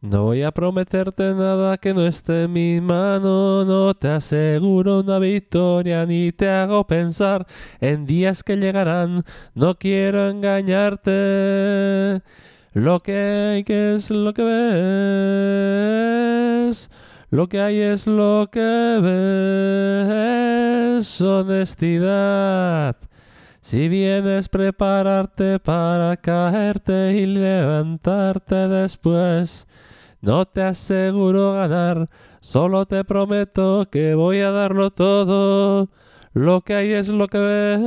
No voy a prometerte nada que no esté en mi mano, no te aseguro una victoria ni te hago pensar en días que llegarán, no quiero engañarte. Lo que hay que es lo que ves, lo que hay es lo que ves, honestidad. Si vienes prepararte para caerte y levantarte después, no te aseguro ganar, solo te prometo que voy a darlo todo. Lo que hay es lo que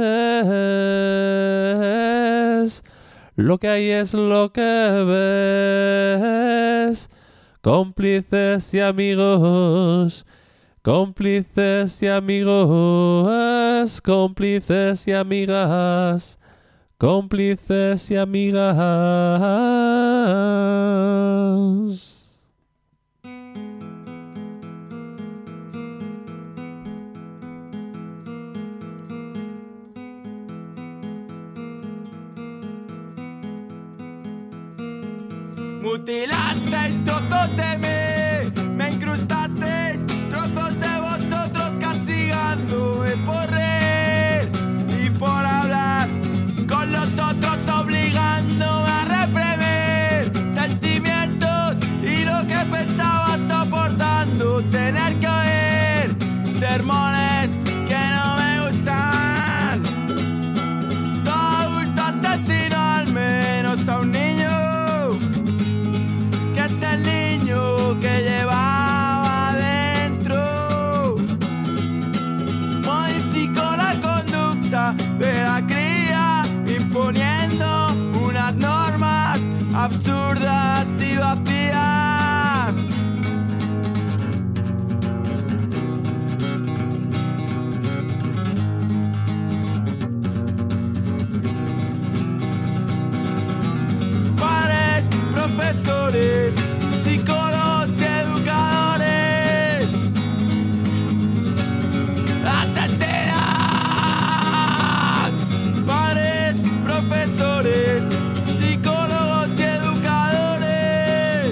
ves, lo que hay es lo que ves. Cómplices y amigos, cómplices y amigos, cómplices y amigas, cómplices y amigas. Mutilasteis trozos de mí, me incrustasteis trozos de vosotros castigándome por reír y por hablar con los otros, obligándome a reprimir sentimientos y lo que pensaba soportando tener que oír sermones que no me gustan. Todo adulto asesino al menos a un niño, el niño que llevaba dentro. Modificó la conducta de la cría, imponiendo unas normas absurdas y vacías. Padres, profesores, psicólogos y educadores, asesinas. Padres, profesores, psicólogos y educadores,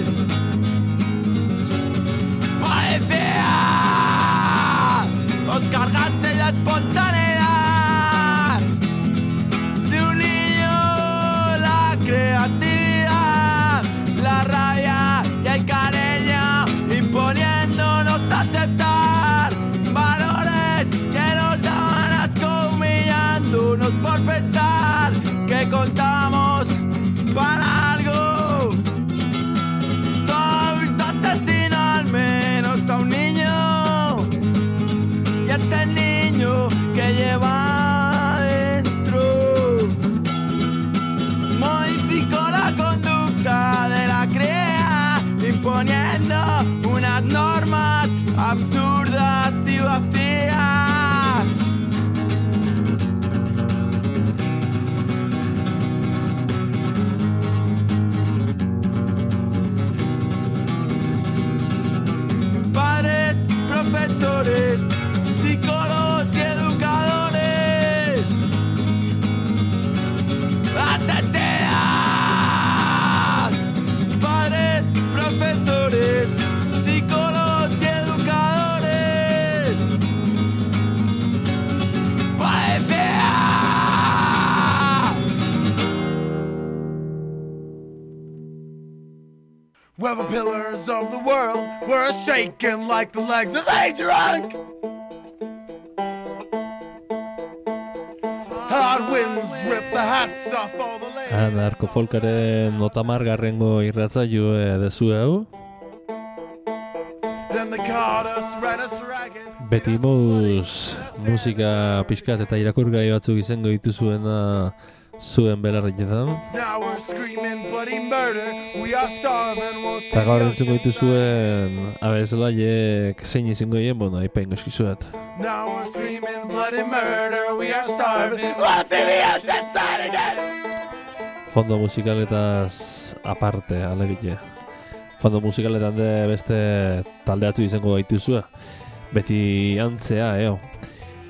policía, os cargaste la espontaneidad de un niño, la creatividad, la rabia y el cariño, imponiéndonos a aceptar valores que nos daban asco, humillándonos por pensar que contamos para algo. Todo adulto asesino al menos a un niño, y este es el niño que lleva dentro. Modificó la conducta de la cría, imponiendo unas normas absurdas y vacías. Padres, profesores, psicólogos y educadores, asesinas. Padres, profesores, psicólogos y educadores, policía. Well, the pillars of the world were shaking like the legs of a drunk. Hard winds rip the hats off all the ladies. Anarko folkaren otamargarrengo irratzaio dezu hau. Then the caught us, ran us ragged. Beti moduz musika pixkat eta irakurgai batzuk izango dituzuena zuen belarrietan. Now we're screaming bloody murder. We are starving. Won't Eta see gaur the entzuko ocean dituzuen abeslaiek zein izango dien, bueno, aipain eskizuet. Now we're screaming bloody murder. We are starving. Won't see the ocean side again. Fondo musikaletaz aparte, alegite. Fondo musikaletan de beste taldeatzu izango gaituzue. Beti antzea,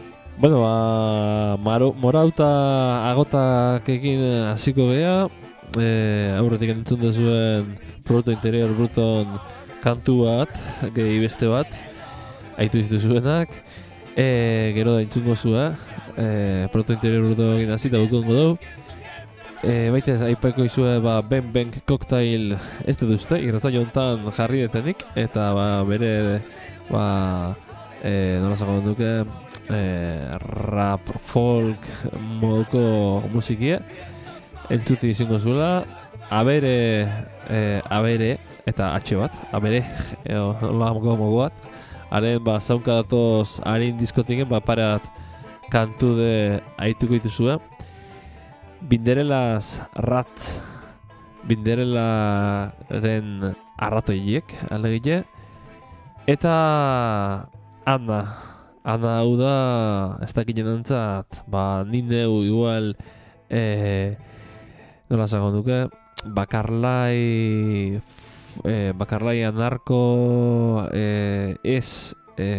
Bueno, morauta agotakekin hasiko gea. aurretik entzun duzuen Producto Interior Bruton kantu bat, gehi beste bat, aitu dituzuenak, gero da entzungo zua, Producto Interior Bruton ginazita bukongo dugu. Baitez, aipako izue Ben Cocktail ez duzte, irratzaio hontan jarri detenik, eta bere, nola zagoen duke, rap, folk, moduko musikia, entzuti izango zuela, abere, eta atxe bat, abere, hola mogo bat, haren zaunka datoz harin diskotiken, parat kantu de aituko dituzue, Binderelaz ratz, Binderelaren arratoiek, alegile, eta Ana hau da, ez dakinen antzat, nindeu igual, nola zagon duke, bakarlai anarko, ez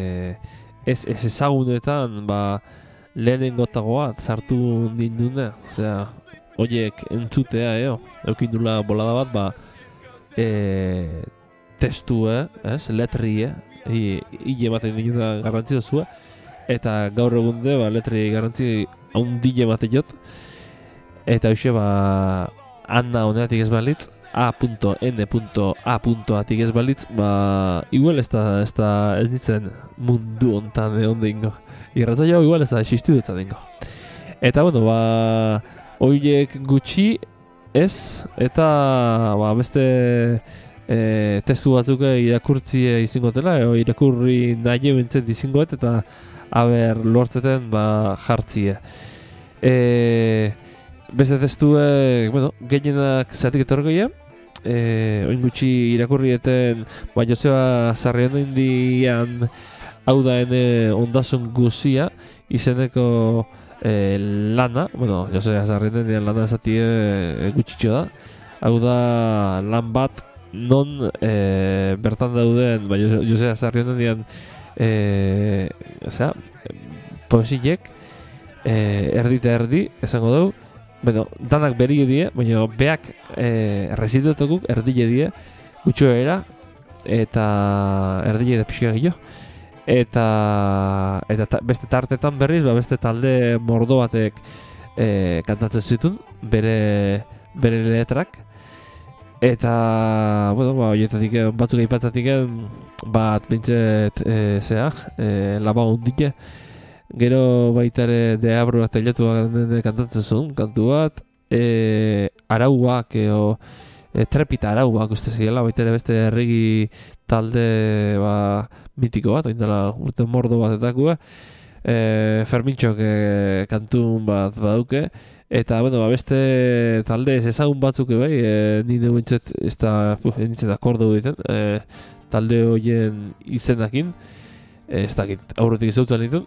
ezagunetan, lehenengotago bat sartu nindune, osea, horiek entzutea, eukindula bolada bat, testue, letrie, hile ematen dira garrantzi dozue, eta gaur egunde, letri garrantzi haundile ematen jot, eta hoxe, Anna honeatik ez balitz, A.N.A.atik ez balitz, igual ez ditzen mundu hontan ondingo. Irratzaio igual ez da existu dutza dengo. Eta horiek gutxi ez, eta beste testu batzuk irakurtzie izingotela, irakurri nahi bentzet izingoet, eta lortzeten jartzie. Beste testue, gehienak zatik etorgoia, oin gutxi irakurrieten, Joseba Sarriondo indian hau da ondasun guzia, izeneko lana, Joseba Sarriondo indian lana ezatie gutxitxo da, hau da lan bat non bertan dauden, Joseba Sarriondo indian poesiek, erdita erdi, esango dugu, danak beri edie, baina beak residuetakuk erdile die, gutxo era, eta erdile da pixka gillo. Eta beste tartetan berriz, beste talde mordo batek kantatzen zituen, bere letrak. Eta, horietatik batzuk aipatzatik bat bintzet, laba hundike. Gero baitare deabroak tailetuak kantatzen zuen, kantu bat, arauak, trepita arauak uste zirela, baitare beste erregi talde mitiko bat, oindela urte mordo bat etakua, Fermintxok kantun bat badauke, eta beste talde ezagun batzuk nire bintzet ez da nintzen akordu egiten, talde horien izenakin, ez dakit, aurretik ezautzen ditun,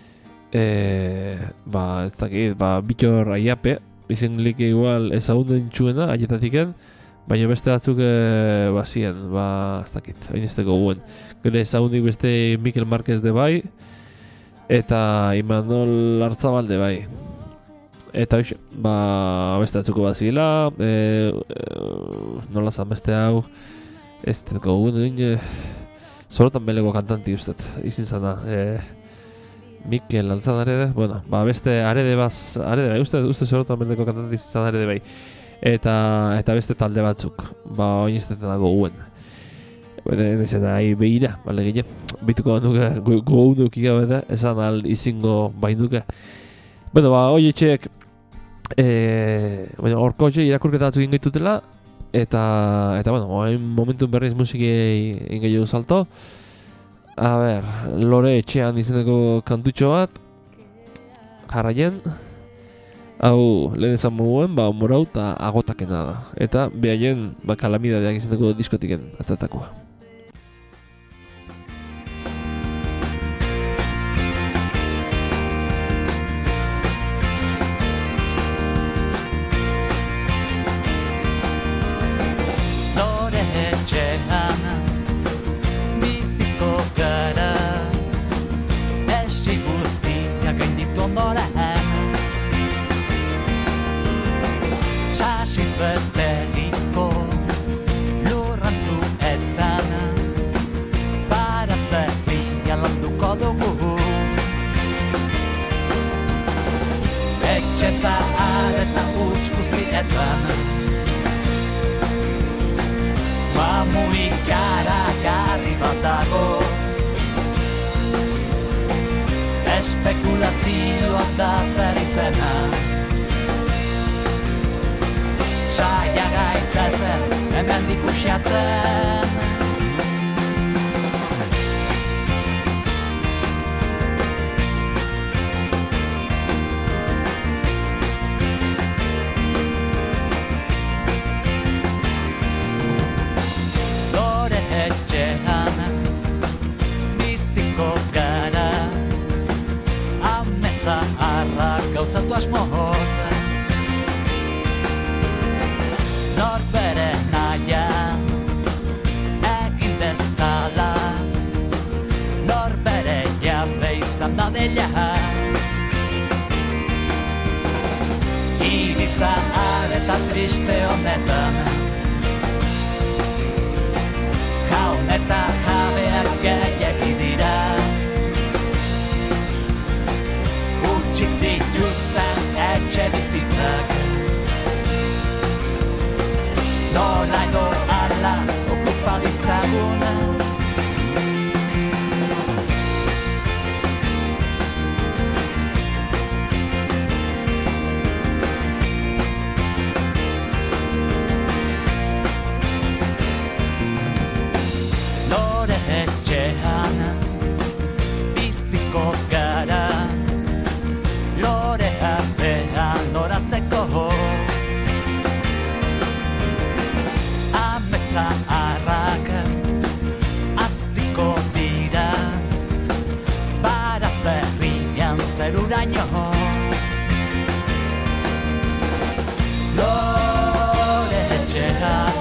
ez dakit, bitxor aiape, izen like igual ezagunden txuena, aietatiken, baina beste batzuk bazien, ez dakit, hainizteko guen. Gure ezagundik beste Mikel Marquez de bai, eta Imanol Artzabalde bai. Eta hoxe, beste batzuko bazila, nola zan beste hau, ez deko guen, zorotan beleko kantanti ustet, izin zana, Mikel Altzan Arede, beste Arede bai, uste zorotan beleko kantanti izin zan Arede bai. Eta beste talde batzuk, oiniztetan dago guen. Ezen nahi behira, gine, bituko banduke, gounduk igabe esan al izingo bainduke. Hoi etxeek, orko etxe irakurketa batzuk ingaitutela, eta momentun berriz musiki ingaitu salto. Lore etxean izeneko kantutxo bat, jarraien, hau lehen ezan moguen, morau eta agotakena da. Eta behaien kalamidadeak izeneko diskotiken atatakua. Lore etxean biziko gara, esi guztiak gainditu ondoren, sasiz bete mamu ikaragarri bat dago. Espekulazioa da berizena. Saia gaitezen hemendik uxatzen. Lore etxean biziko gara, amesa harrak gauzatu asmoz. Nor bere naia egin dezala, nor bere jabe izan dadila. Hiri zahar eta triste honetan, jaun eta jabeak gehiagi dira. Hutsik dituzten etxe bizitzak, nola edo ala okupa ditzagun. Lore etxean biziko gara, lore artean noratzeko. Zaharrak aziko dira, baratz berrian zeruraino. Lore etxean,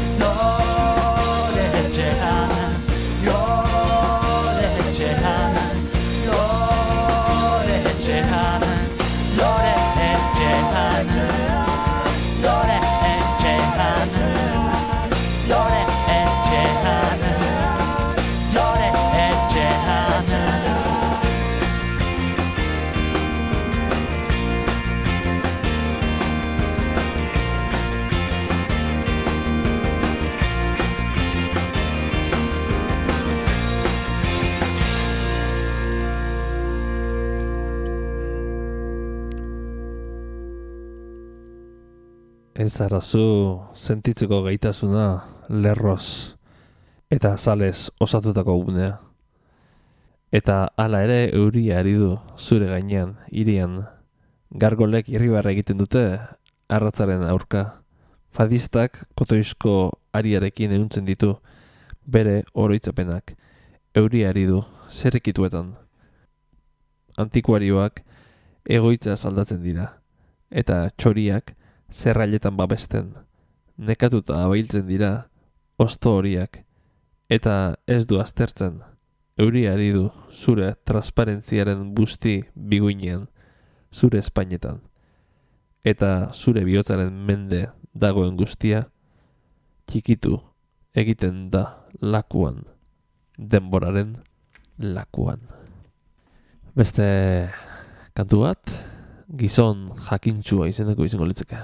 lore etxean, lore etxean, lore etxean, lore etxean, lore etxean. Lore etxean, lore etxean. Ez arazu sentitzeko gaitasuna lerroz eta azalez osatutako gunea. Eta hala ere euria ari du zure gainean, hirian. Gargolek irribarra egiten dute arratzaren aurka. Fadistak kotoizko ariarekin ehuntzen ditu bere oroitzapenak. Euria ari du zerrikituetan. Antikuarioak egoitza aldatzen dira. Eta txoriak zerrailetan babesten, nekatuta abailtzen dira osto horiak, eta ez du aztertzen, euria ari du zure transparentziaren busti biguinean, zure espainetan, eta zure bihotzaren mende dagoen guztia, txikitu egiten da lakuan, denboraren lakuan. Beste kantu bat, gizon jakintxua izeneko izango litzeke.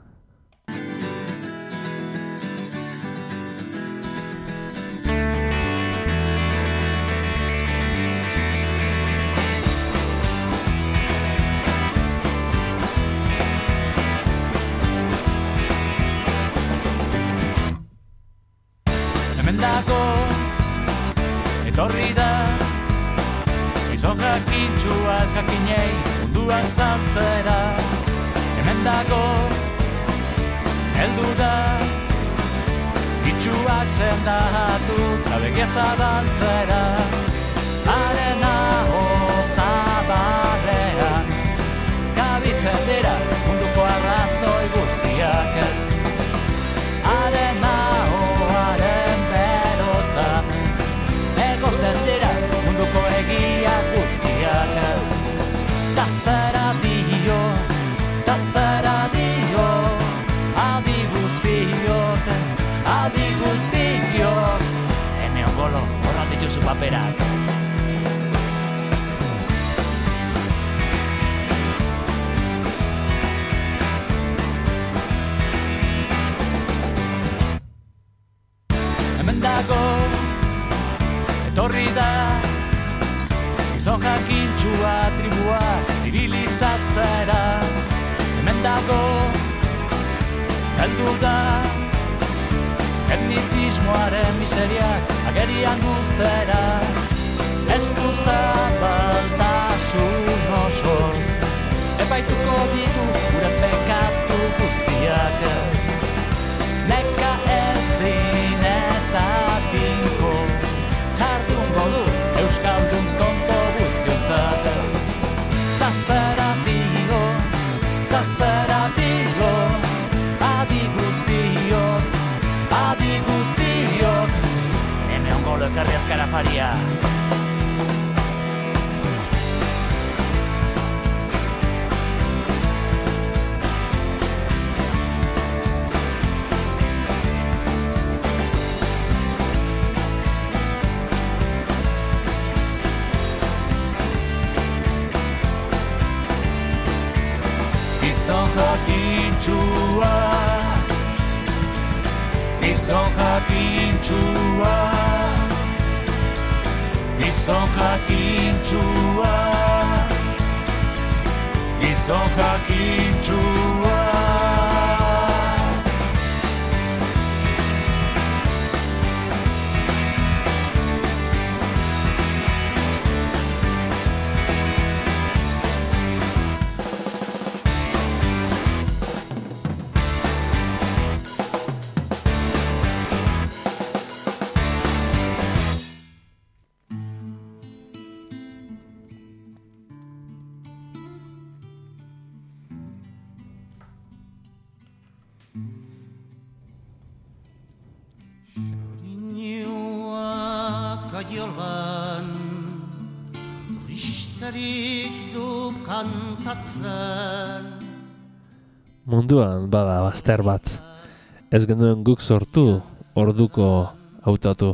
Hemen dago etorri da, gizon jakintxua ez jakinei munduan zantzera. Hemen dago heldu da, itxuak sendatu trabegia zabaltzera. Arena osabarrean kabitzen dira munduko arrazoi guztiak. Arena oaren berotan egosten dira munduko egia guztiak. Tazara dio, adi guztiok, adi guztiok. Ene ongolo, horran dituzu paperak. hemen dago, etorri da, gizon jakintxua tribuak zibilizatzera. Hemen dago, heldu da, etnizismoaren miseriak agerian guztera. Ez du zabaltasun osoz, epaituko ditu gure pekatu guztiak. Neka ezin eta tinko, jardungo du euskaldun tonto guztiontzat. Ta zera digo, adi guztiok, ene ongolo ekarri azkara faria. Gizon jakintxua, gizon jakintxua, gizon jakintxua, gizon jakintxua. Kaiolan tristerik du kantatzen. Munduan bada bazter bat. Ez genuen guk sortu orduko hautatu.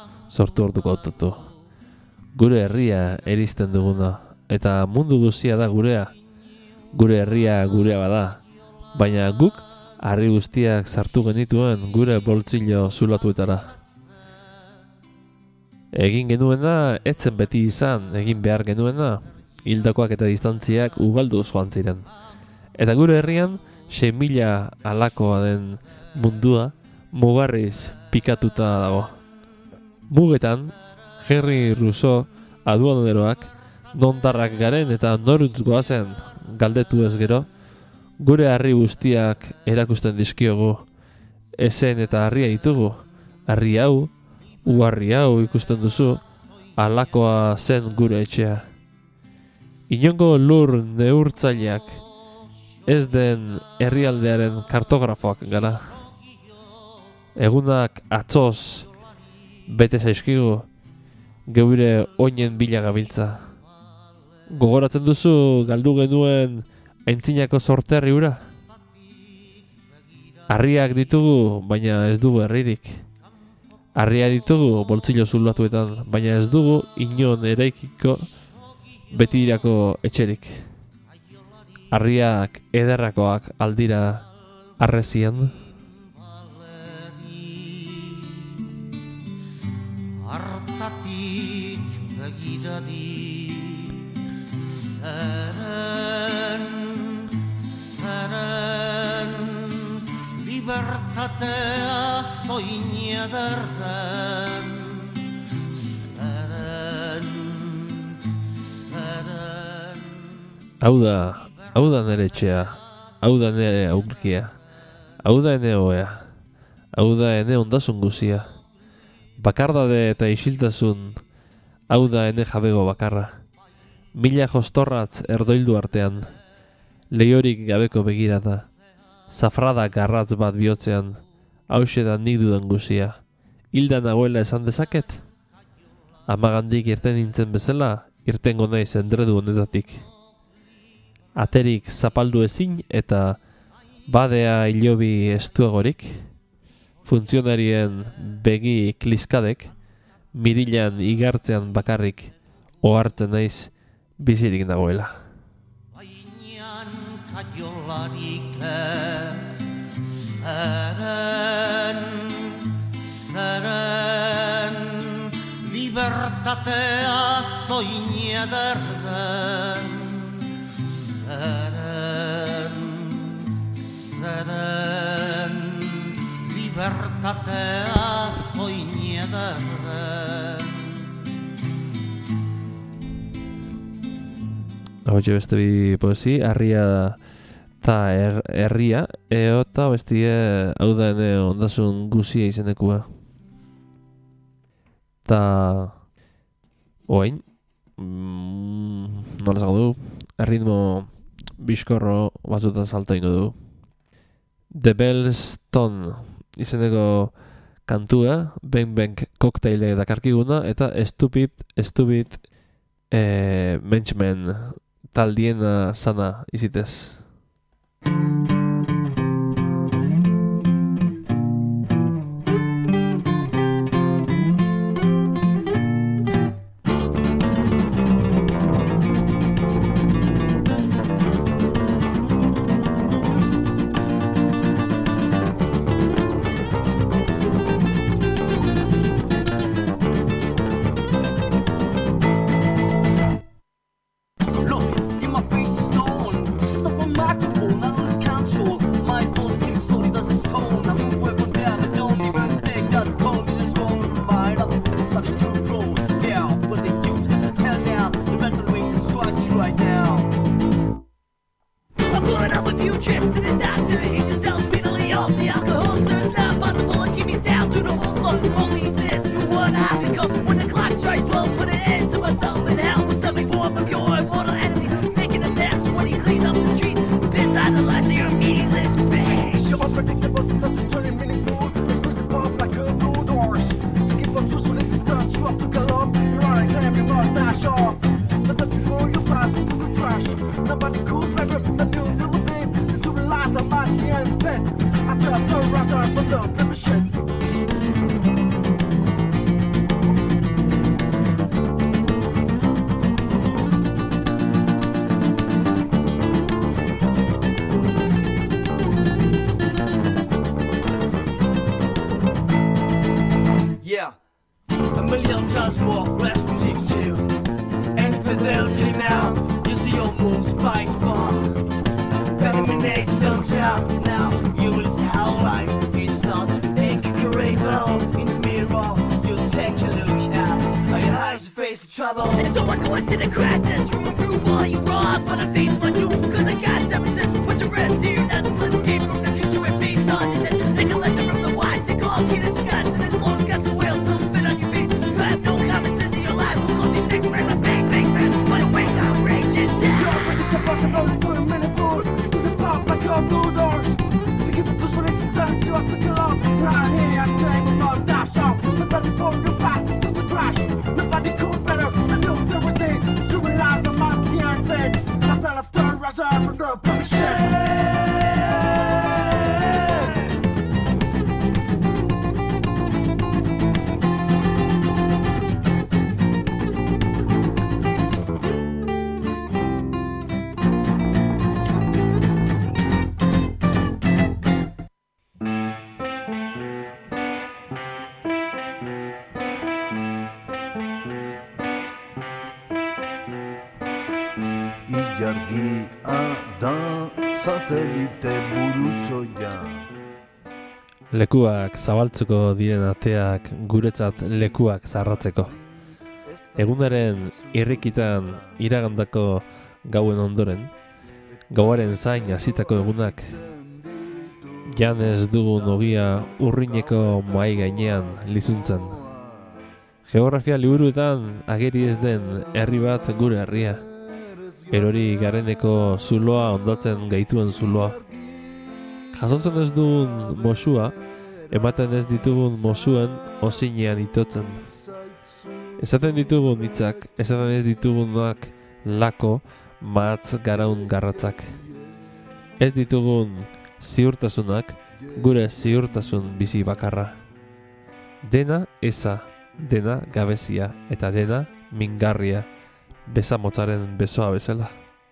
Gure herria erizten duguna. Eta mundu guztia da gurea. Gure herria gurea bada. Baina guk harri guztiak sartu genituen gure boltsillo zulatuetara. Egin genuena, etzen beti izan, egin behar genuena, hildakoak eta distantziak ugalduz joan ziren. Eta gure herrian, 6.000 alakoa den mundua, mugarriz pikatuta dago. Mugetan, Henry Rousseau aduaneroak, nondarrak garen eta noruntz goazen galdetu ez gero, gure harri guztiak erakusten dizkiogu, ezen eta harria ditugu, harri hau, uharri hau ikusten duzu, alakoa zen gure etxea. Inongo lur neurtzaileak ez den herrialdearen kartografoak gara. Egunak atzoz bete zaizkigu, geure oinen bila gabiltza. Gogoratzen duzu galdu genuen aintzinako sorterri hura? Harriak ditugu, baina ez dugu herririk. Harria ditugu boltsillo zulatuetan, baina ez dugu inon eraikiko betirako etxerik. Harriak ederrakoak aldira arrezian. Hartatik begiradi, zeren libertatea zoin ederren. Hau da nere etxea, hau da nere aurkia, hau da ene oea, hau da ene ondasun guzia. Bakardade eta isiltasun, hau da ene jabego bakarra. 1000 jostorratz erdoildu artean, lehiorik gabeko begirada, zafrada garratz bat bihotzean, hause da nik dudan guzia. Hilda nagoela esan dezaket? Amagandik irten nintzen bezala, irtengo naiz endredu honetatik. Aterik zapaldu ezin eta badea hilobi estuagorik, funtzionarien begi kliskadek, mirilan igartzean bakarrik ohartzen naiz bizirik nagoela. Bainan kaiolarik ez, zeren Libertatea zoin ederden, zeren, libertatea zoin ederden. Hau beste bi poesi, harria eta herria, eta bestie hau da ondasun guzia izenekua. Ta oain, nola zago du, erritmo bizkorro batzutan salta ingo du. The Bellstone izeneko kantua, Bang Bang kokteile dakarkiguna, eta Stupid Menschman taldiena sana izitez. Lekuak zabaltzeko diren ateak guretzat lekuak zarratzeko. Egunaren irrikitan iragandako gauen ondoren, gauaren zain hasitako egunak, jan ez dugun ogia urrineko mahai gainean lizuntzen. Geografia liburuetan ageri ez den herri bat gure herria, erori gareneko zuloa ondatzen gaituen zuloa. Jasotzen ez dugun mosua, ematen ez ditugun mosuen ozinean itotzen. Esaten ditugun hitzak, esaten ez ditugunak lako, mahatz garaun garratzak. Ez ditugun ziurtasunak, gure ziurtasun bizi bakarra. Dena eza, dena gabezia, eta dena mingarria, besamotzaren besoa bezala.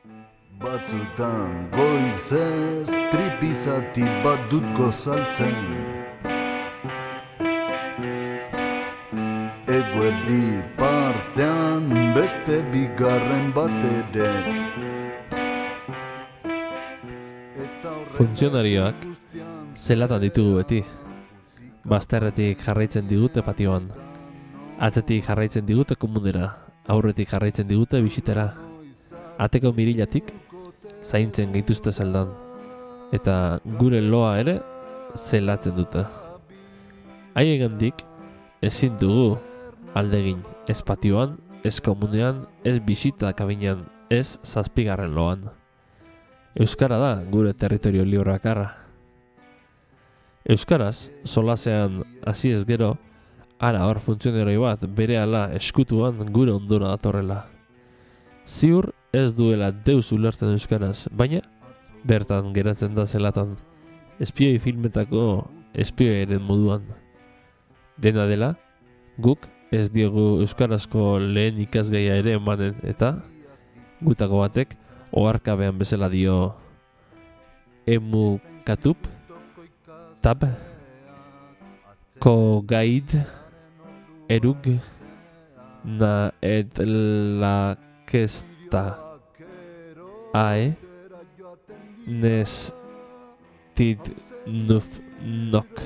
Batzutan goizez tripizati bat dut gozaltzen, eguerdi partean beste bigarren bat ere. Funtzionarioak zelatan ditugu beti. Bazterretik jarraitzen digute patioan. Atzetik jarraitzen digute komunera. Aurretik jarraitzen digute bisitara. Ateko mirilatik zaintzen gaituzte zeldan. Eta gure loa ere zelatzen dute. Haiengandik ezin dugu aldegin, ez patioan, ez komunean, ez bisita kabinean, ez zazpigarren loan. Euskara da gure territorio libre bakarra. Euskaraz, solasean hasi ez gero, ara hor funtzionaroi bat berehala eskutuan gure ondora datorrela. Ziur ez duela deus ulertzen euskaraz, baina bertan geratzen da zelatan, espioi filmetako espioiaren moduan. Dena dela, guk ez diogu euskarazko lehen ikasgaia ere emanen eta gutako batek oharkabean bezala dio emukatup, tab, kogaid, erug, na et la kesta, ae, nes tid nuf nok,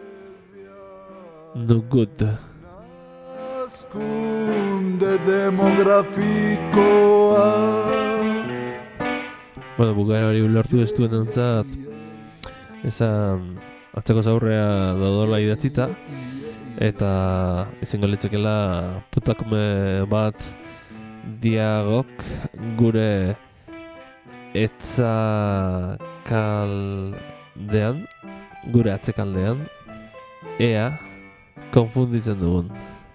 nugud. Askunde demografikoa. Bueno, bukara hori ulertu ez duen entzat, esan atzeko zaurrea daudola idatzita, eta izango litzekela putakume bat diagok gure etzakaldean, gure atzekaldean, ea konfunditzen dugun.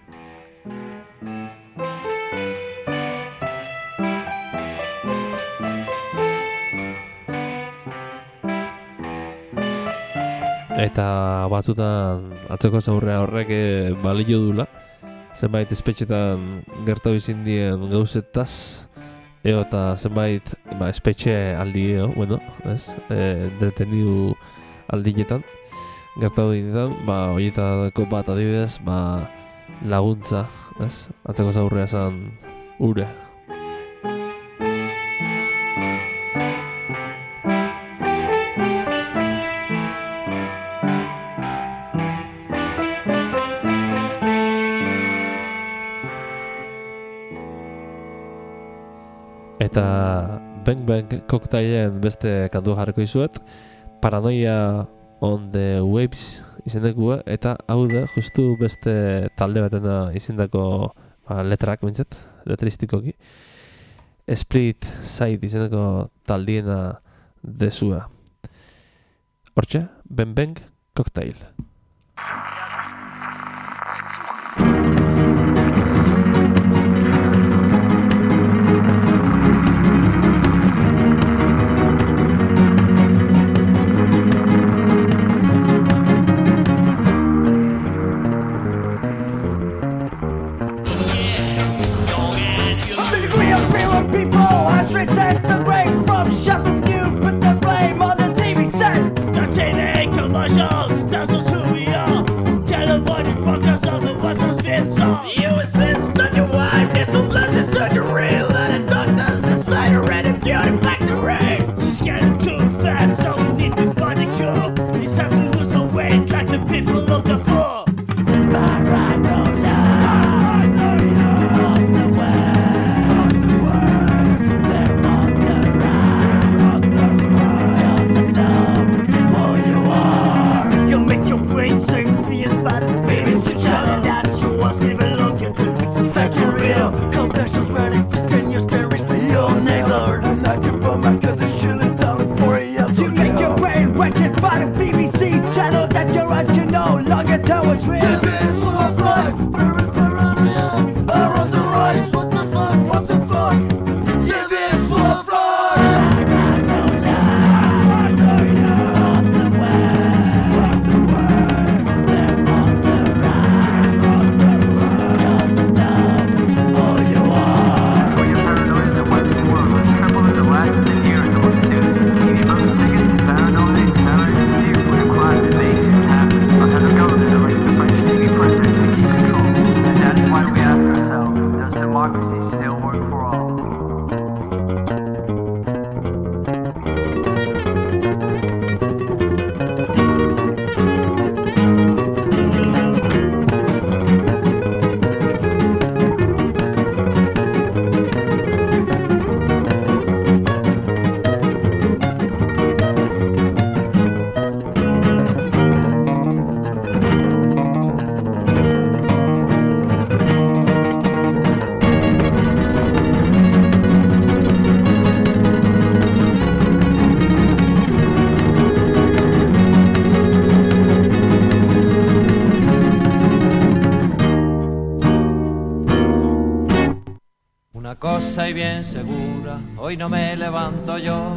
Eta batzutan atzeko zaurrea horrek balio dula, zenbait espetxetan gertatu izin dien gauzetaz, eta zenbait espetxe aldi, detenidu aldinetan, gertatu dinetan, horietako bat adibidez, laguntza, atzeko zaurrea zen ure. Eta Bang Bang koktailen beste kantu jarriko izuet, Paranoia on the Waves izendekua, eta hau da justu beste talde batena izendako letrak bintzat, letristikoki. Split Side izendako taldiena dezua. Hortxe, Bang Bang koktail. They're on the Una cosa y bien segura, hoy no me levanto yo.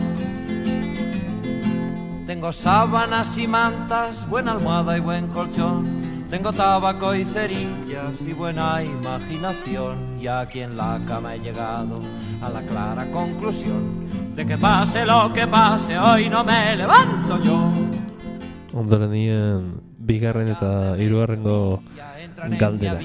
Tengo sábanas y mantas, buena almohada y buen colchón. Tengo tabaco y cerillas y buena imaginación. Y aquí en la cama he llegado a la clara conclusión de que pase lo que pase, hoy no me levanto yo. Ondorenien bigarren eta hirugarrengo galdera.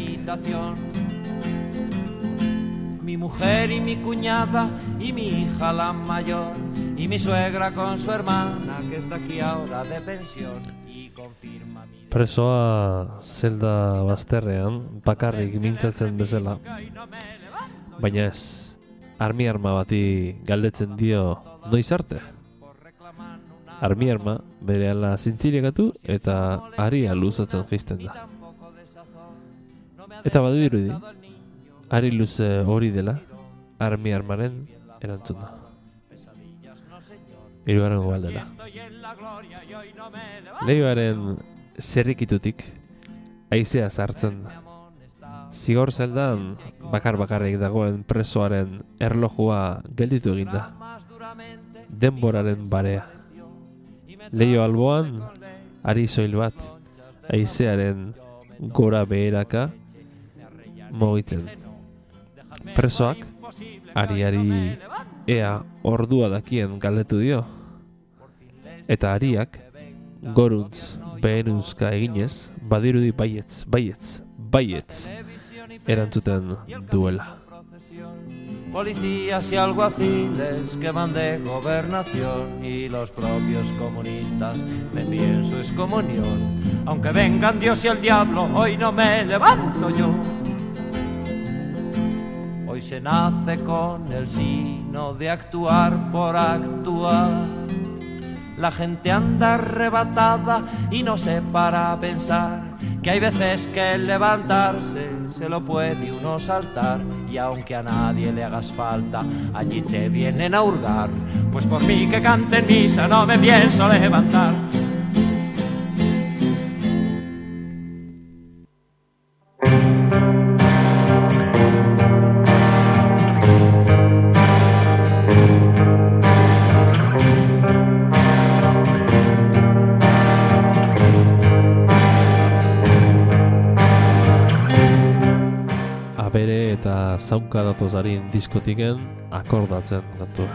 Mi mujer y mi cuñada y mi hija la mayor y mi suegra con su hermana que está aquí ahora de pensión y confirma mi... Presoa zelda bazterrean bakarrik mintzatzen bezala, baina ez, arma bati galdetzen dio noiz arte. Arma berehala zintzilikatu eta aria luzatzen jaisten da. Eta badirudi, ari luze hori dela, armaren erantzuna. Hirugarrengo galdera. Leihoaren zerrikitutik haizea sartzen. Zigor zeldan bakarrik dagoen presoaren erlojua gelditu egin da. Denboraren barea. Leiho alboan ari soil bat, haizearen gora beheraka mugitzen. Presoak ariari ea ordua dakien galdetu dio. Eta ariak goruntz behenuzka eginez badirudi baietz erantzuten duela. Policías y alguaciles que van de gobernación y los propios comunistas me envíen su excomunión. Aunque vengan Dios y el diablo, hoy no me levanto yo. Hoy se nace con el sino de actuar por actuar. La gente anda arrebatada y no se para a pensar que hay veces que el levantarse se lo puede uno saltar y aunque a nadie le hagas falta, allí te vienen a hurgar. Pues por mí que cante en misa no me pienso levantar. Abere eta zaunka datozarin diskotiken akordatzen kantua.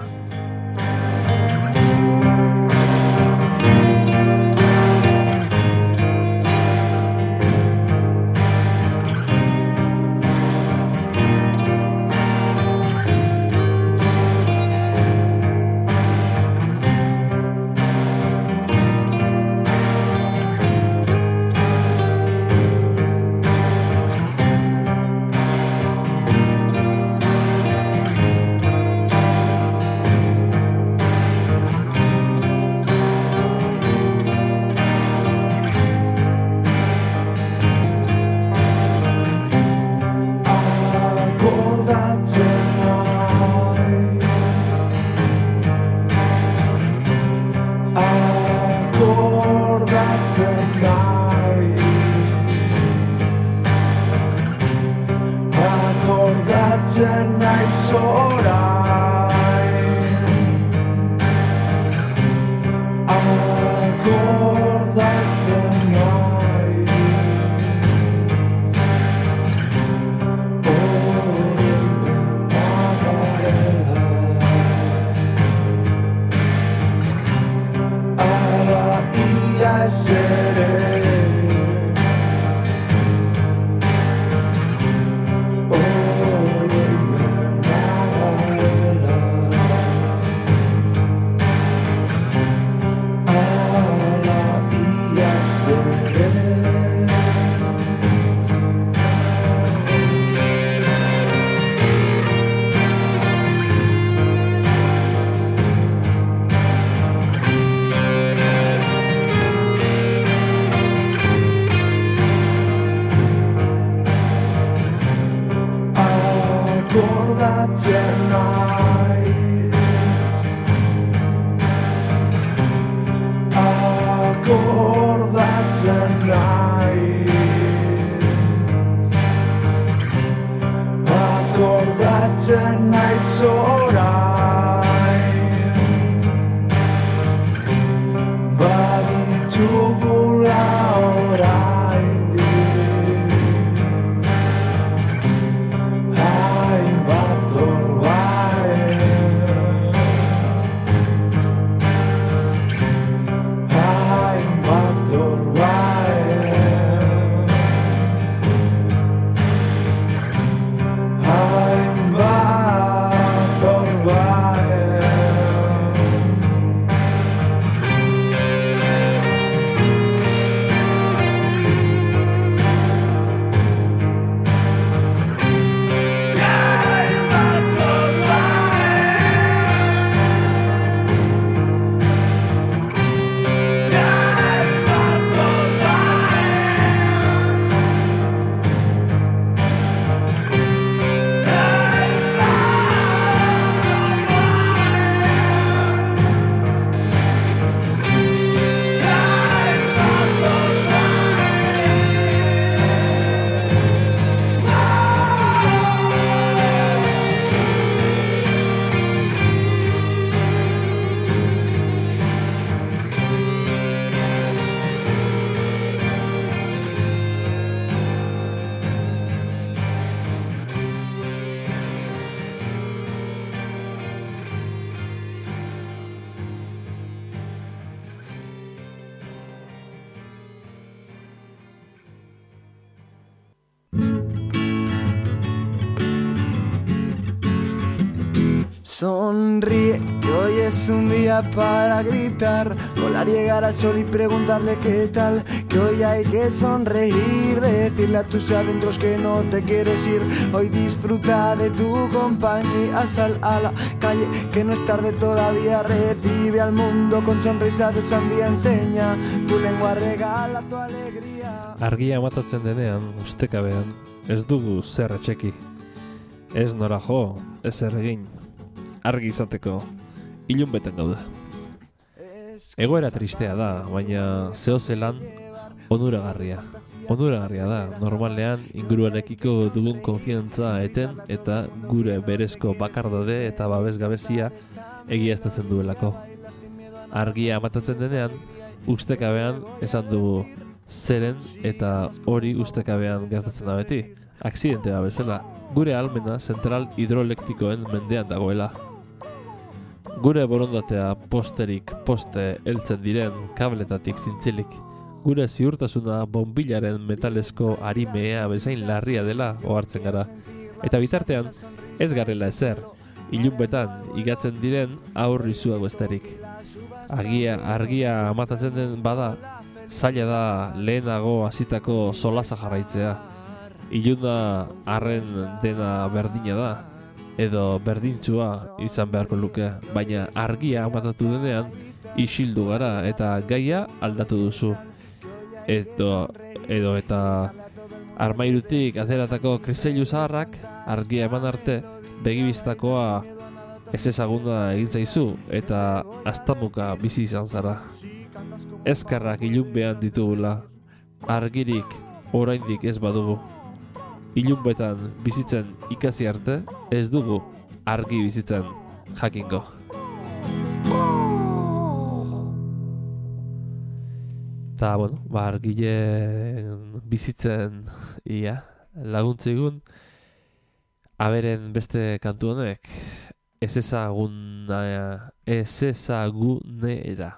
Acordatzen Saiatzen naiz orain baditugula oraindik hainbat Sonríe, que hoy es un día para gritar, volar, llegar al sol y preguntarle qué tal. Que hoy hay que sonreír, decirle a tus adentros que no te quieres ir. Hoy disfruta de tu compañía, sal a la calle, que no es tarde todavía. Recibe al mundo con sonrisa de sandía, enseña tu lengua, regala tu alegría. Argia matatzen denean, ustekabean, ez dugu zer etxeki. Ez nora jo, ez egin. Argi izateko, ilunbeten gaude. Egoera tristea da, baina zehozelan onuragarria. Onuragarria da, normalean inguruarekiko dugun konfiantza eten eta gure berezko bakardade eta babesgabezia egiaztatzen duelako. Argia matatzen denean, ustekabean esan dugu zeren eta hori ustekabean gertatzen da beti. Akzidentea bezala, gure almena zentral hidroelektikoen mendean dagoela. Gure borondatea posterik poste heltzen diren kabletatik zintzilik. Gure ziurtasuna bonbilaren metalezko arimea bezain larria dela ohartzen gara. Eta bitartean, ez garela ezer, ilunbetan igatzen diren aurrizuak besterik. Argia matatzen den bada, zaila da lehenago hasitako solasa jarraitzea. Iluna arren dena berdina da, edo berdintsua izan beharko luke, baina argia matatu denean isildu gara eta gaia aldatu duzu. Edo eta armairutik ateratako kriseilu zaharrak argia eman arte begibistakoa ez ezaguna egin zaizu eta aztamuka bizi izan zara. Ezkarrak ilunbean ditugula, argirik oraindik ez badugu. Ilunbetan bizitzen ikasi arte, ez dugu argi bizitzen jakingo. Eta, bueno, argilen bizitzen laguntzegun, aberen beste kantu honek, ez ezagunera.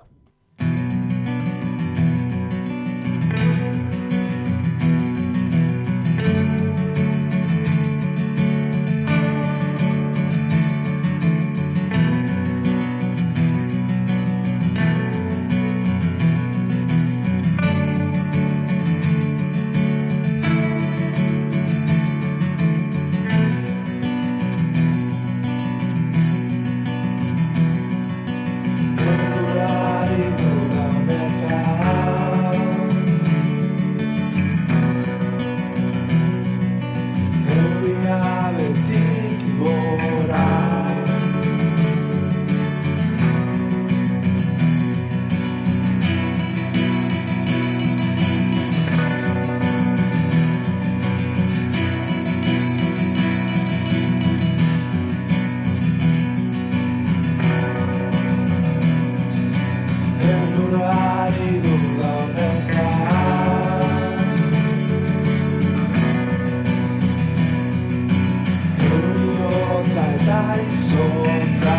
izotza.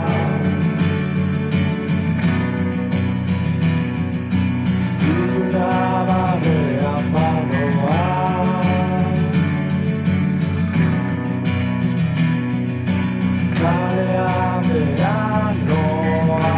Iluna barrean banoa, kalean beran noa.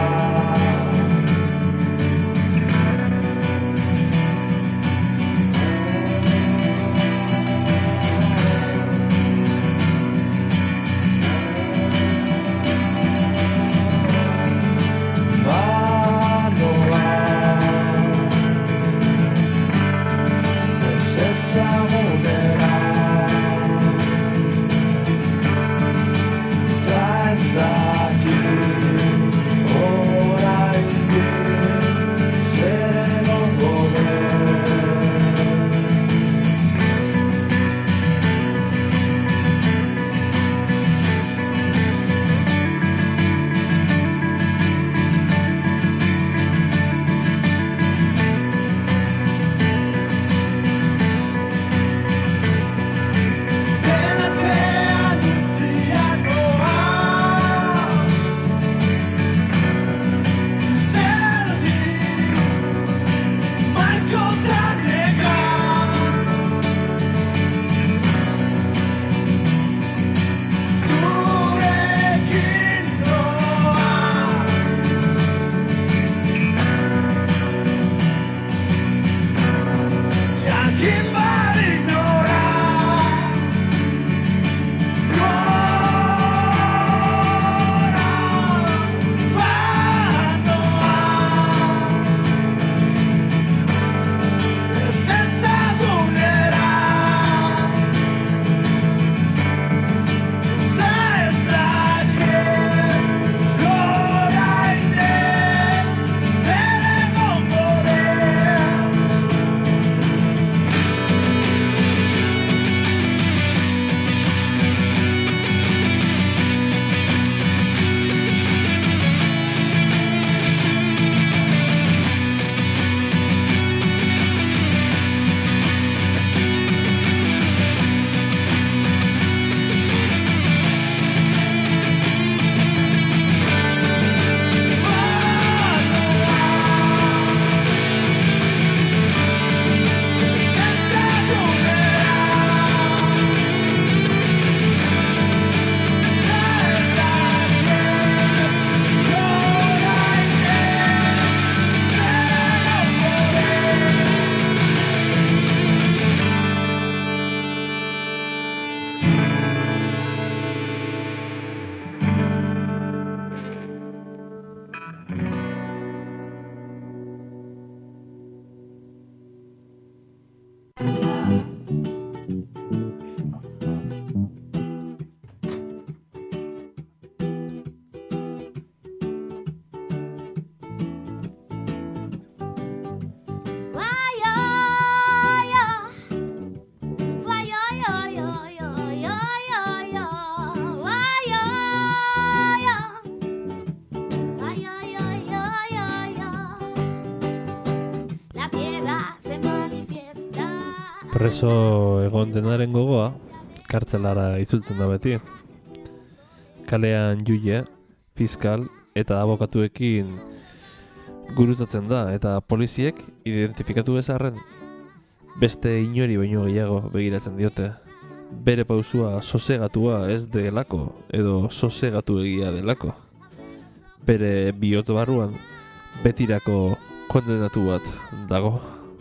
Preso egon denaren gogoa, kartzelara itzultzen da beti. Kalean juile, fiskal eta abokatuekin gurutzatzen da, eta poliziek identifikatu ezarren beste inori baino gehiago begiratzen diote. Bere pausua sosegatua ez delako, edo sosegatu egia delako. Bere bihotz barruan betirako kondenatu bat dago.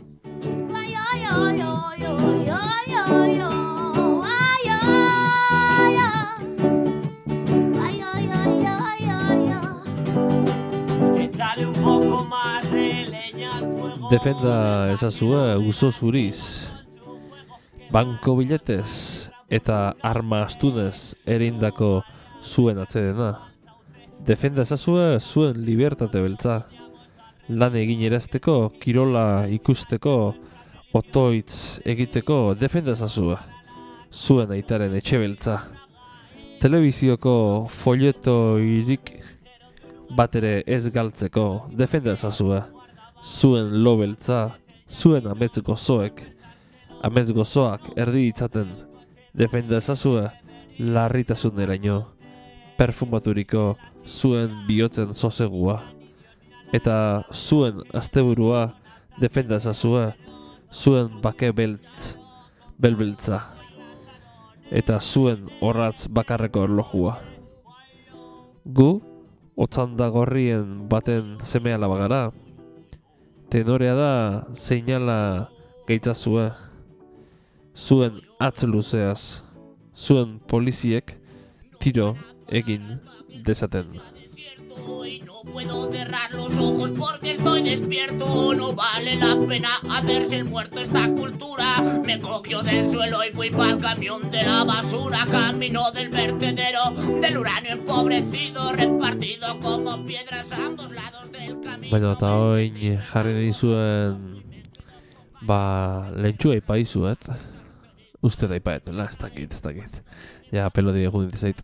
Defenda ezazue uso zuriz, banko biletez eta arma astunez erindako zuen atzedena. Defenda ezazue zuen libertate beltza, lan egin erazteko, kirola ikusteko, otoitz egiteko. Defenda ezazue zuen aitaren etxe beltza. Telebizioko folleto irik bat ere ez galtzeko. Defenda ezazue zuen lo beltza, zuen amets gozoek, amets gozoak erdi ditzaten. Defenda ezazue larritasuneraino, perfumaturiko zuen bihotzen sosegua. Eta zuen asteburua defenda ezazue, zuen bake belbeltza. Eta zuen orratz bakarreko erlojua. Gu, otzanda gorrien baten semea labagara, tenorea da seinala gaitzazue, zuen atz luzeaz, zuen poliziek tiro egin dezaten. No puedo cerrar los ojos porque estoy despierto. No vale la pena hacerse el muerto. Esta cultura me cogió del suelo y fui pa'l camión de la basura. Camino del vertedero del uranio empobrecido, repartido como piedras a ambos lados del camino. Bueno, eta oin jarri nahi zuen lentxua ipaizuet. Uste da ipaetela, ez dakit. Ja, pelodi egun ditizait.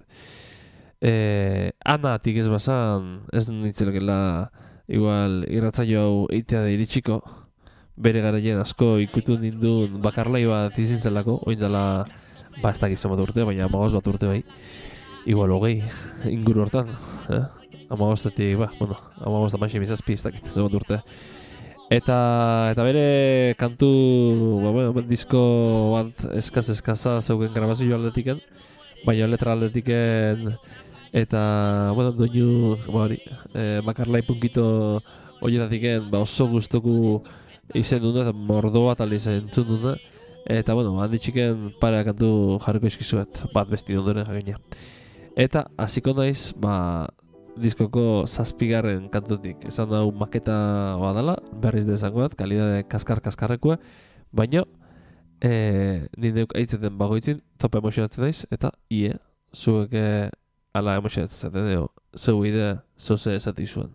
Anatik ez bazan, ez nintzelakela igual irratzaio hau eitea da iritsiko. Bere garaien asko ikutu nindun bakarlai bat izin zelako, oin dela, ez dakit zenbat urte, baina 15 bat urte bai. Igual 20 inguru hortan, 15-etik, 15 amaixen bizazpi, ez dakit zenbat urte. Eta bere kantu, disko bant eskaz-eskaza zeuken grabazio aldetiken, baina letra aldetiken, eta, doinu, bakarlai punkito horietatiken, oso guztoku izen duna, eta mordo bat alde izen entzun duna, eta, handitxiken pare kantu jarriko eskizuet, bat besti ondoren jakina. Eta, hasiko naiz, diskoko 7. kantutik. Esan dau maketa badala, berriz dezangoat, kalidade kaskarrekoa, baina nindeuk aitzeten bagoitzin, tope emozionatzen naiz, eta zuek ala emozionatzen zaten, zeu idea zoze esati zuen.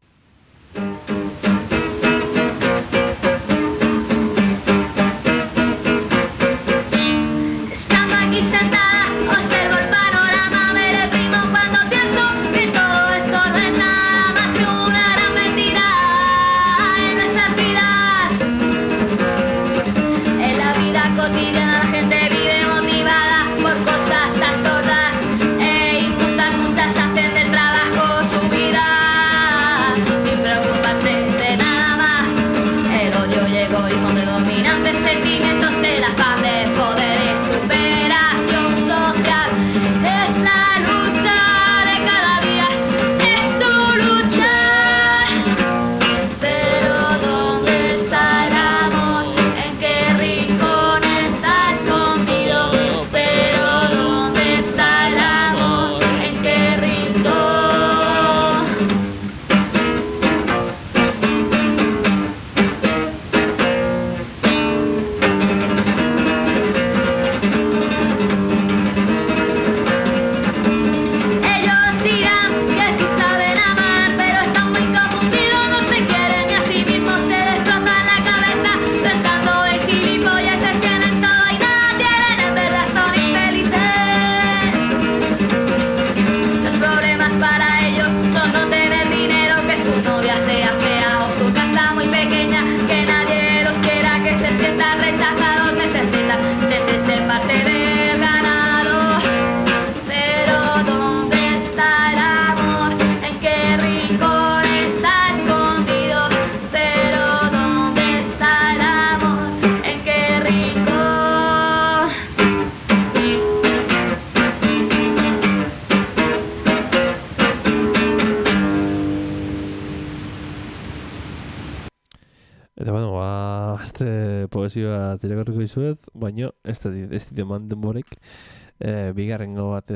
Poesioa irakurriko dizuet, baina ez dit eman denborek bigarrengo bat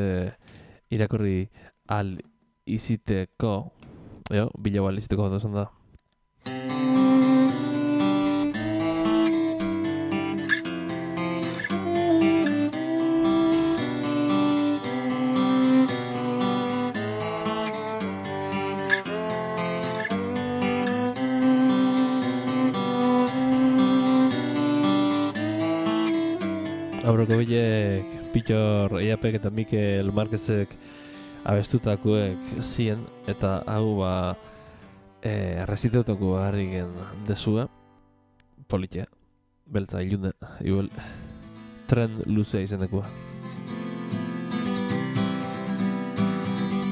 irakurri al iziteko, bilau al iziteko bat osan da. Aurreko bilek Pitor Eiapek eta Mikel Marquezek abestutakoek zien, eta hau erreziteutako garrigen dezua, politia, beltza ilune, igual, tren luzea izenekoa.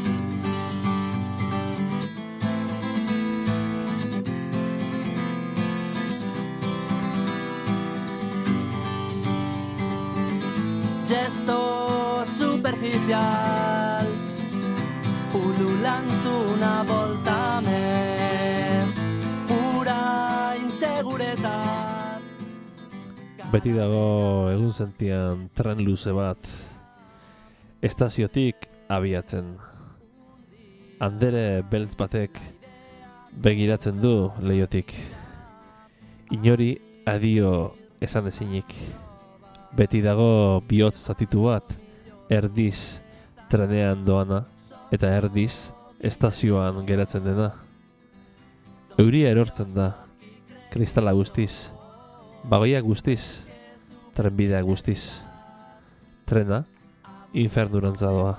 gestos superficials pul·lulant una volta més, pura inseguretat. Beti dago egun sentian tren luze bat, estaziotik abiatzen. Andere beltz batek begiratzen du leiotik. Inori adio esan ezinik. Beti dago bihotz zatitu bat, erdiz trenean doana eta erdiz estazioan geratzen dena. Euria erortzen da, kristala guztiz, bagoiak guztiz, trenbideak guztiz. Trena infernurantza doa.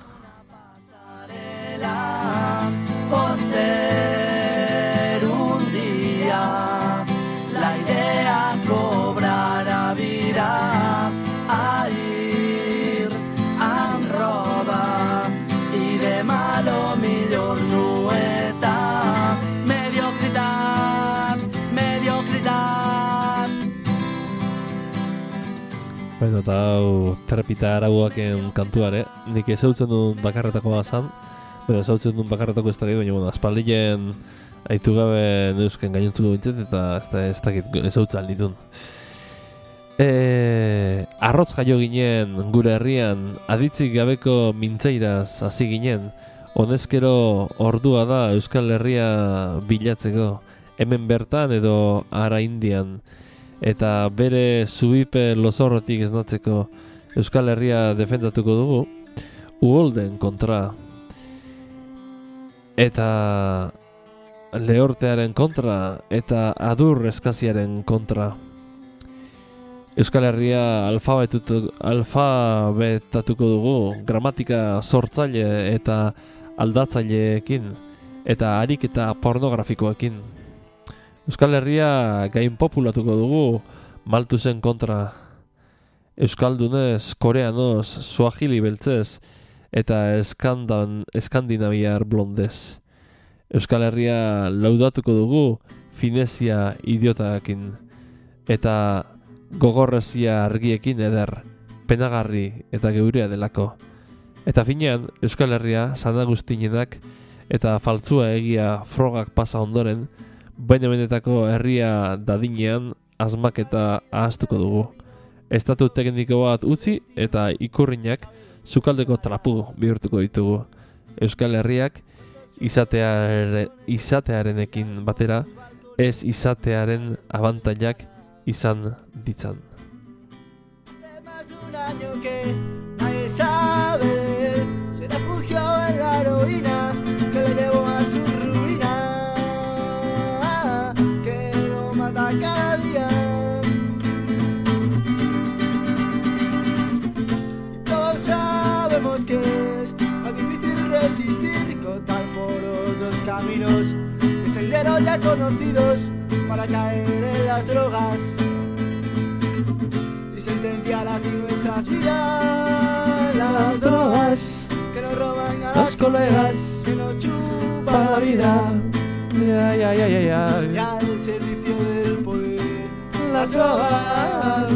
Por ser un día la idea cobrará vida a ir amb roba i de malo millor nueta. Mediocritat, mediocritat. Bueno, eta hau trepita arauaken kantuare, nik ezautzen duen bakarretako bazan, ezautzen duen bakarretako ez dakit, baina bueno, aspaldien aitu gabe neuzken gainontzuko bintzet, eta ez dakit ezautzen ditun. Arrotz jaio ginen gure herrian, aditzik gabeko mintzairaz hasi ginen, honezkero ordua da Euskal Herria bilatzeko, hemen bertan edo ara Indian, eta bere zubipe lozorrotik esnatzeko Euskal Herria defendatuko dugu, uholden kontra, eta lehortearen kontra, eta adur eskaziaren kontra. Euskal Herria alfabetatuko dugu, gramatika sortzaile eta aldatzaileekin, eta ariketa pornografikoekin. Euskal Herria gain populatuko dugu, Maltusen kontra. Euskaldunez, koreanoz, suahili beltzez, eta eskandinaviar blondez. Euskal Herria laudatuko dugu, finezia idiotakin, eta gogorrezia argiekin eder, penagarri eta geurea delako. Eta finean, Euskal Herria, San Agustinenak eta faltzua egia frogak pasa ondoren, baina benetako herria dadinean asmaketa ahaztuko dugu. Estatu tekniko bat utzi eta ikurrinak sukaldeko trapu bihurtuko ditugu. Euskal Herriak izatearenekin batera, ez izatearen abantailak izan ditzan. Nadie sabe, se refugió en la heroína que le llevó a su ruina, que lo mata cada día. Y todos sabemos que es más difícil resistir contar por otros caminos, que senderos ya conocidos para caer en las drogas y sentenciar así nuestras vidas. Las drogas que nos roban a los colegas, que nos chupan la vida, y al servicio del poder. Las drogas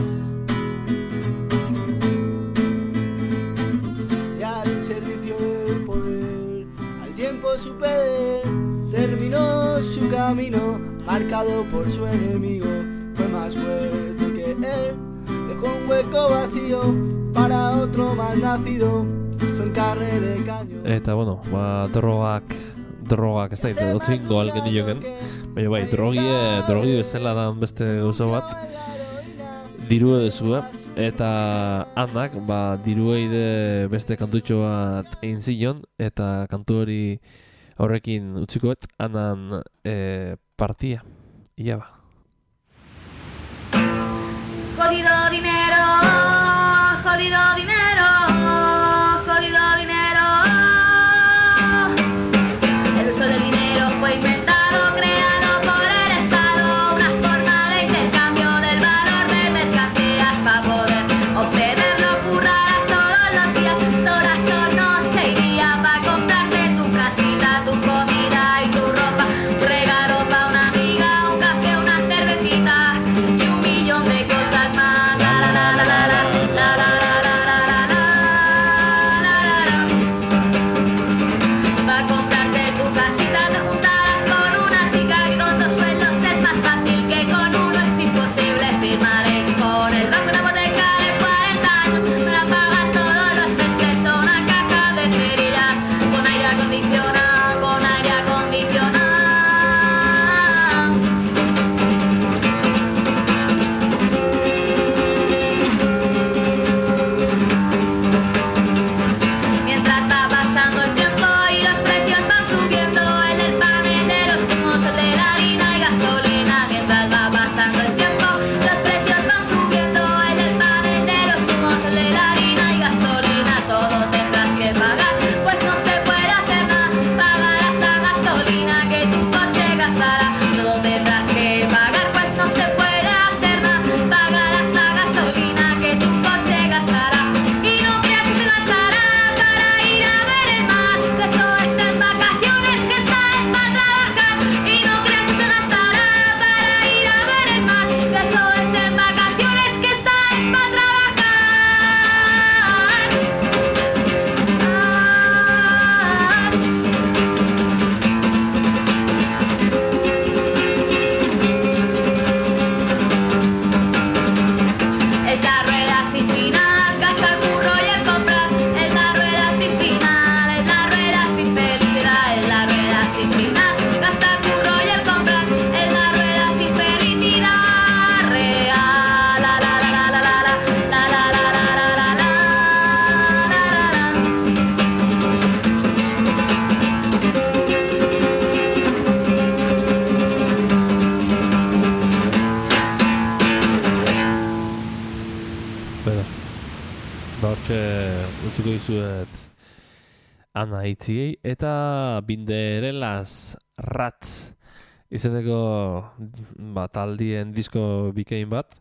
y al servicio del poder. Al tiempo su poder terminó su camino, marcado por su enemigo, fue más fuerte que él, dejó un hueco vacío para otro mal nacido, son carne de caño. Eta bueno, drogak ez da, dutzingo algen dioken, baina bai, drogi bezala da beste gauza bat, dirue dezue, eta anak, dirueide beste kantutxo bat egin zion, eta kantu hori horrekin utzikoet, anan partía. Y ya va. Jodido dinero, jodido dinero, jodido dinero. El uso del dinero fue inventado, creado por el Estado, una forma de intercambio del valor de mercancías para poder obtenerlo. Currarás todos los días, sol a sol, noche y día, para comprarte tu casita, tu comida y tu ropa, un regalo para una amiga, un café, una cervecita y un millón de cosas más. La la la la la la la la la la. utzuko dizuet Ana Itziei eta Binderelaz Ratz izeneko taldien disko bikain bat,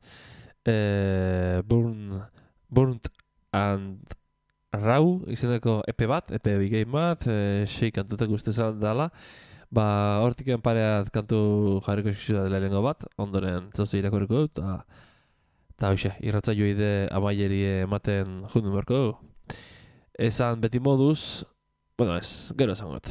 Burnt and Raw izeneko EP bikain bat, 6 kantutak uste dela. Hortiken pareat kantu jarriko esizua dela lehengo bat, ondoren zoze irakorriko dut, eta hoxe, irratza joide amaieri ematen jundu berko dugu. Esan beti moduz, gero esan got.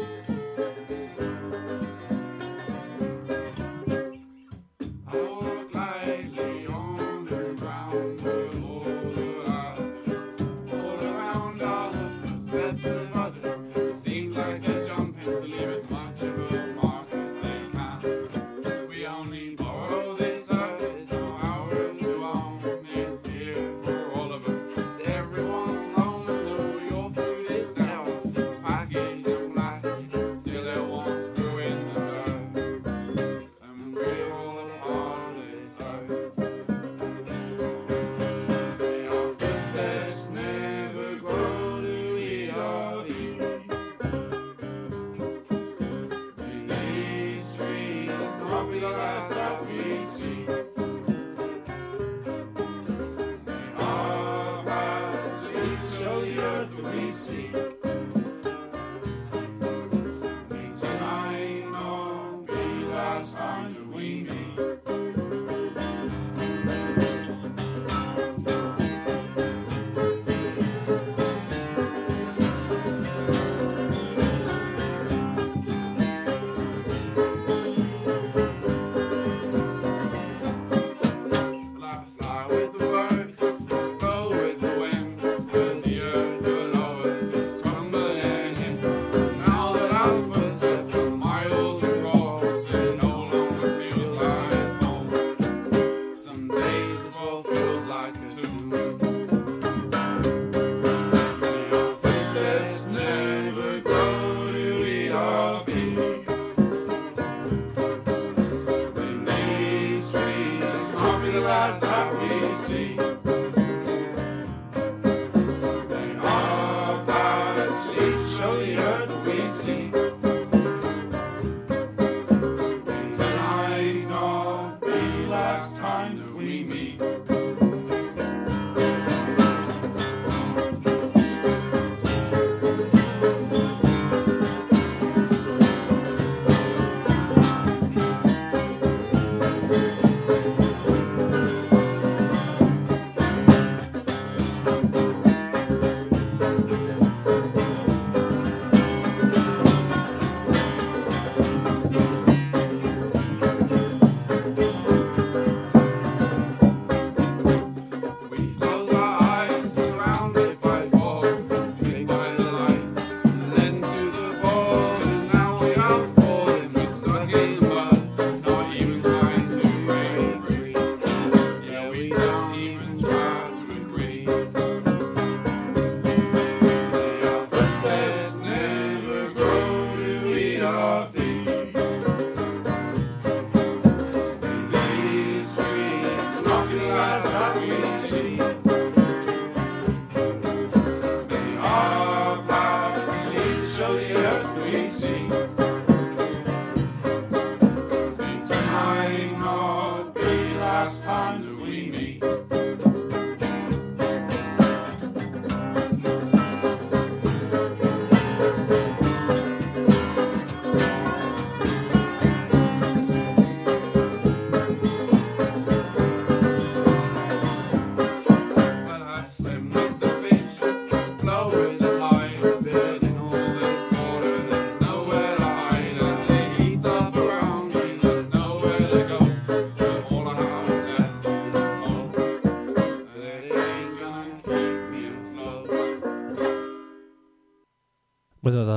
Ahora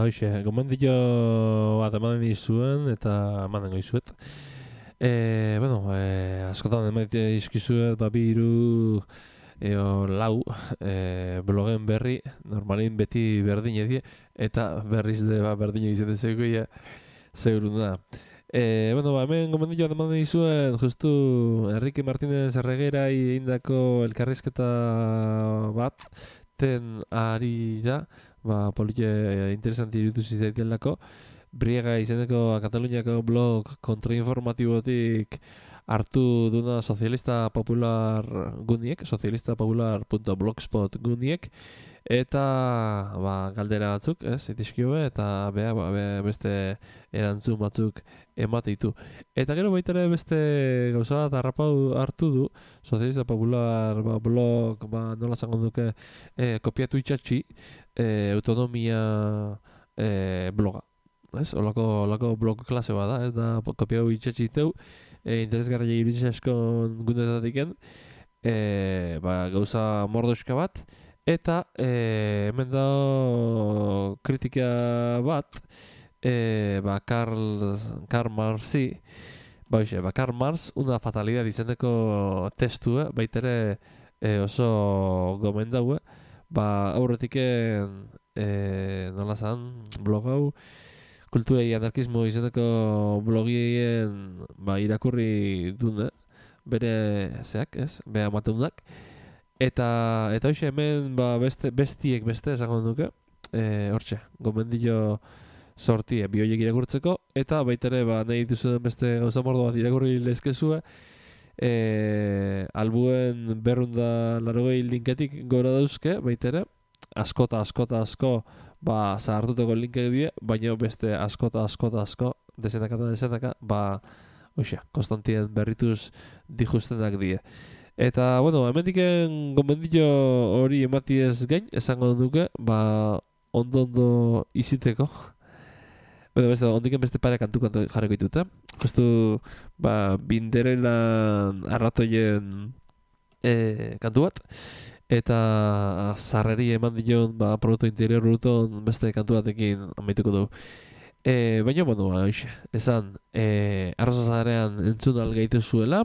hoxe, gomendio bat emanen dizuen eta emanen goizuet. Askotan emanen dizkizuet, 2, 3, 4, blogen berri, normalin beti berdin edie, eta berriz de berdin egiten zegoia, segurun da. Hemen gomendio bat emanen dizuen, justu Enrique Martínez Erregerai egindako elkarrizketa bat, ten ari da, polite interesanti irutu zizaiten lako, Briega izeneko Kataluniako blog kontrainformatibotik hartu duna sozialista popular guniek, socialistapopular.blogspot guniek, eta galdera batzuk, itizkiobe, eta beste erantzun batzuk emateitu. Eta gero baita ere beste gauza bat hartu du, Socialista Popular blog, nola zango duke, kopiatu itxatxi, autonomia bloga. Olako blog klase bada, ez da kopiatu itxatxi teu, interesgarria iruditzen asko gunetatiken, gauza mordoska bat, eta hemen da kritika bat, Karl Marxi, Karl Marx, una fatalidad izeneko testua, baitere oso gomendaue, aurretiken, nola zan, blog hau, kultura y anarkismo izeneko blogien irakurri dune, bere zeak, bere amateunak. Eta hoxe hemen bestiek beste esango duke, hortxe, gomendio sortie bioiek irakurtzeko, eta baitere nahi dituzuen beste gauza mordo bat irakurri lezkezue, albuen 280 linketik gora dauzke, baitere, asko zahartuteko linkek die, baina beste asko, desenaka, hoxe, konstantien berrituz dijustenak die. Eta, hemen diken gomendio hori emati ez gain, esango duke, ondo iziteko. Ondiken beste pare kantu jarriko ditut, justu, binderelan arratoien kantu bat, eta zarreri eman dion, produktu interior bruton beste kantu batekin amaituko du. Baina, hoxe, esan, arrozazarean entzun algaitu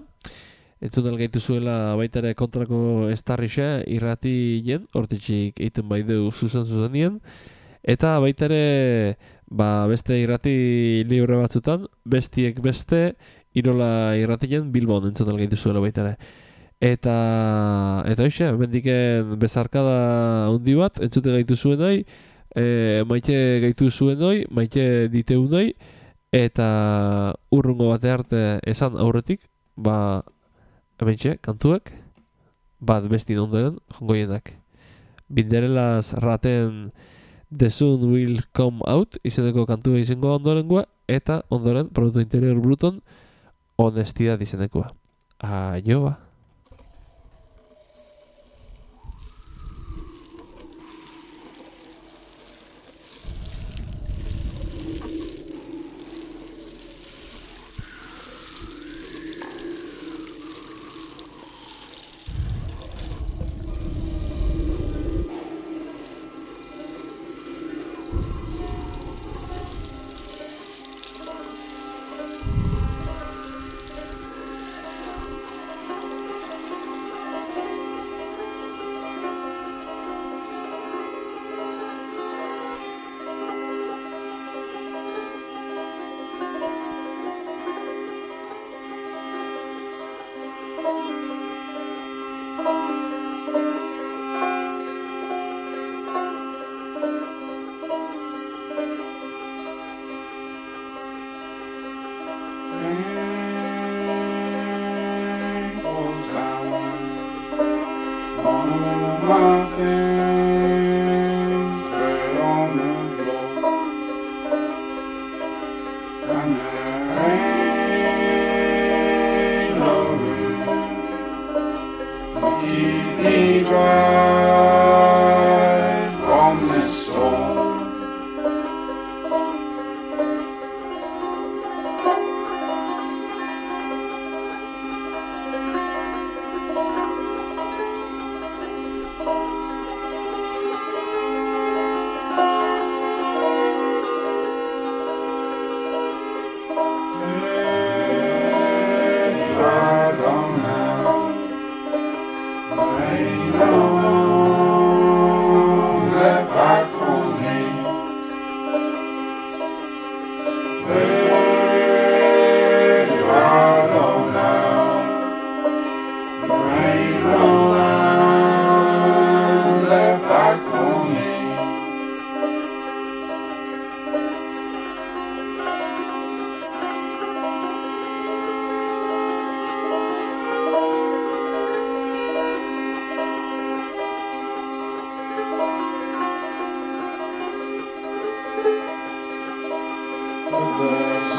zuela baita ere kontrako estarrixe irratien, hortitxik egiten bai du zuzenien, eta baita ere beste irrati libre batzutan, bestiek beste Irola irratien Bilbon entzun algaitu zuela baita ere. Eta hoxe, mendiken bezarkada handi bat, entzute gaitu zuen nahi, maite gaitu zuen nahi, maite diteu nahi, eta urrungo bate arte esan aurretik, hementxe, kantuek, bestin ondoren, jongoienak. Binderelaz raten The Sun Will Come Out, izeneko kantua izengoa ondorengoa, eta ondoren, Produktu Interior Bruton, Honestidad izenekoa. Aio,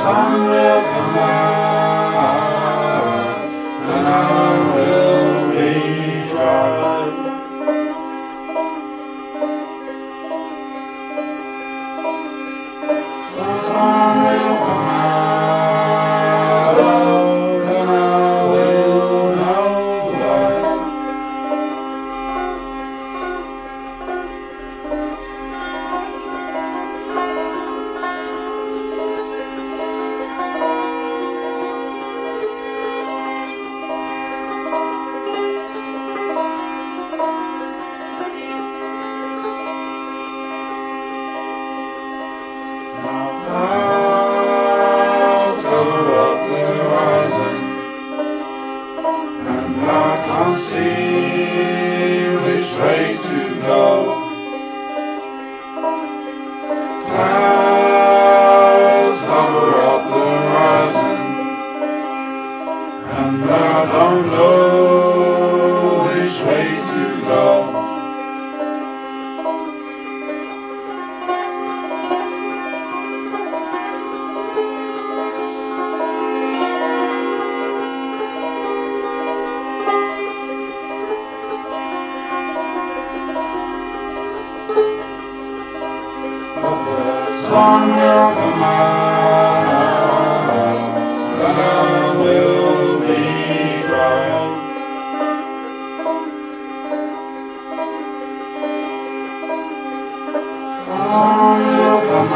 sun will come out and I will be dry. The sun will come out and I will know why. Now clouds cover up the horizon, and I can't see which way to go. Clouds cover up the horizon, and I don't know which way to go. But the sun will come out and I will be dry. Sun will come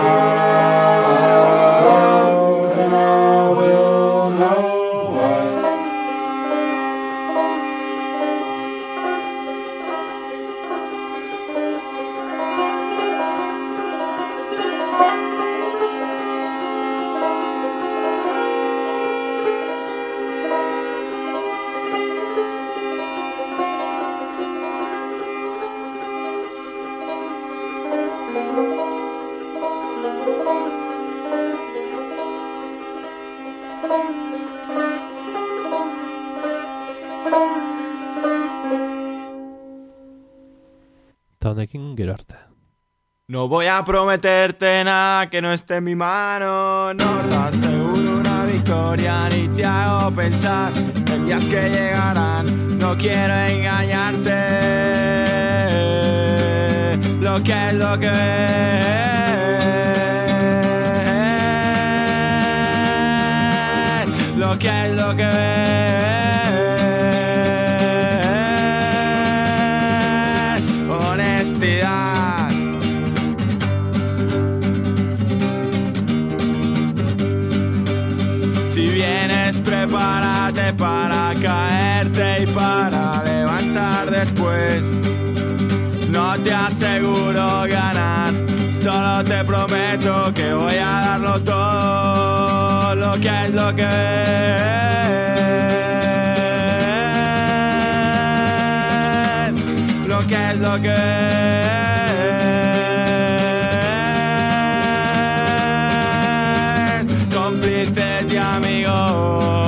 out and I will know why. Eta honekin gero arte. No voy a prometerte nada que no esté en mi mano. No te aseguro una victoria ni te hago pensar en días que llegarán. No quiero engañarte. Lo que es lo que es. Lo que es lo que es. Honestidad. Si vienes, prepárate para caerte y para levantar después. No te aseguro ganar, solo te prometo que voy a darlo todo. Lo que es lo que es. Lo que es lo que es. Cómplices y amigos.